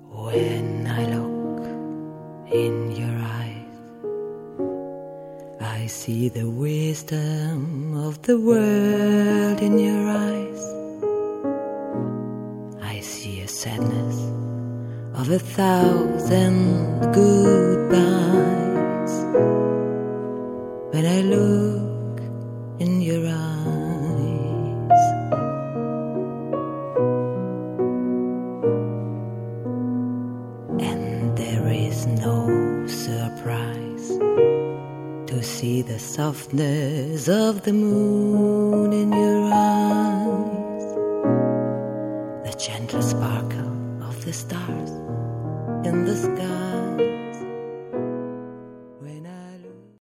When I look in your eyes, I see the wisdom of the world in your eyes. I see a sadness of 1,000 goodbyes. When I look in your eyes, and there is no surprise to see the softness of the moon in your eyes, the gentle sparkle of the stars in the sky.